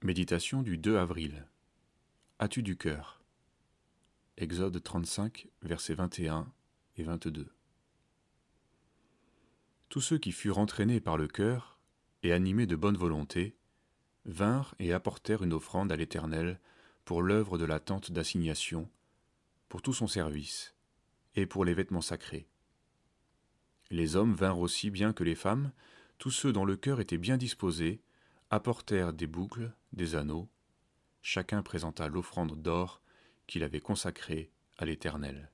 Méditation du 2 avril. As-tu du cœur? Exode 35, versets 21 et 22. Tous ceux qui furent entraînés par le cœur et animés de bonne volonté vinrent et apportèrent une offrande à l'Éternel pour l'œuvre de la tente d'assignation, pour tout son service, et pour les vêtements sacrés. Les hommes vinrent aussi bien que les femmes, tous ceux dont le cœur était bien disposé, apportèrent des boucles, des anneaux. Chacun présenta l'offrande d'or qu'il avait consacrée à l'Éternel.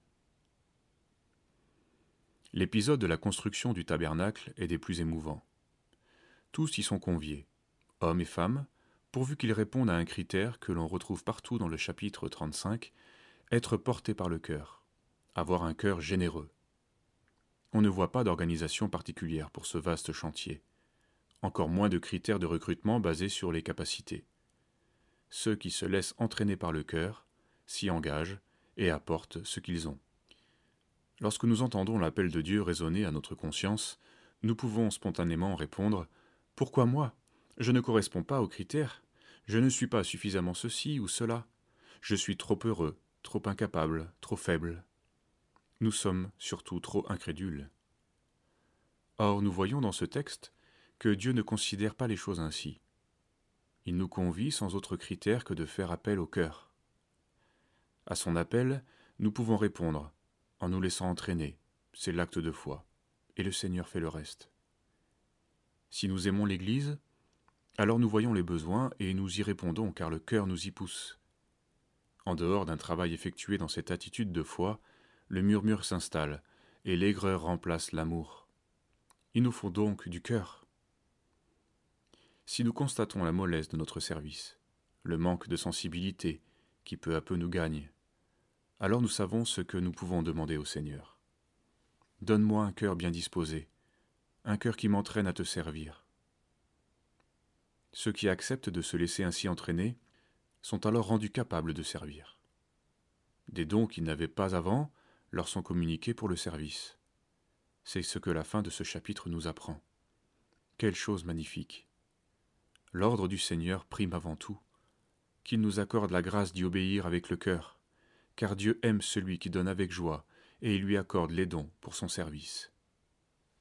L'épisode de la construction du tabernacle est des plus émouvants. Tous y sont conviés, hommes et femmes, pourvu qu'ils répondent à un critère que l'on retrouve partout dans le chapitre 35, être porté par le cœur, avoir un cœur généreux. On ne voit pas d'organisation particulière pour ce vaste chantier, encore moins de critères de recrutement basés sur les capacités. Ceux qui se laissent entraîner par le cœur s'y engagent et apportent ce qu'ils ont. Lorsque nous entendons l'appel de Dieu résonner à notre conscience, nous pouvons spontanément répondre « Pourquoi moi? Je ne corresponds pas aux critères. Je ne suis pas suffisamment ceci ou cela. Je suis trop heureux, trop incapable, trop faible. » Nous sommes surtout trop incrédules. Or, nous voyons dans ce texte que Dieu ne considère pas les choses ainsi. Il nous convie sans autre critère que de faire appel au cœur. À son appel, nous pouvons répondre en nous laissant entraîner, c'est l'acte de foi, et le Seigneur fait le reste. Si nous aimons l'Église, alors nous voyons les besoins et nous y répondons car le cœur nous y pousse. En dehors d'un travail effectué dans cette attitude de foi, le murmure s'installe et l'aigreur remplace l'amour. Il nous faut donc du cœur. Si nous constatons la mollesse de notre service, le manque de sensibilité qui peu à peu nous gagne, alors nous savons ce que nous pouvons demander au Seigneur. Donne-moi un cœur bien disposé, un cœur qui m'entraîne à te servir. Ceux qui acceptent de se laisser ainsi entraîner sont alors rendus capables de servir. Des dons qu'ils n'avaient pas avant leur sont communiqués pour le service. C'est ce que la fin de ce chapitre nous apprend. Quelle chose magnifique! L'ordre du Seigneur prime avant tout, qu'il nous accorde la grâce d'y obéir avec le cœur, car Dieu aime celui qui donne avec joie, et il lui accorde les dons pour son service.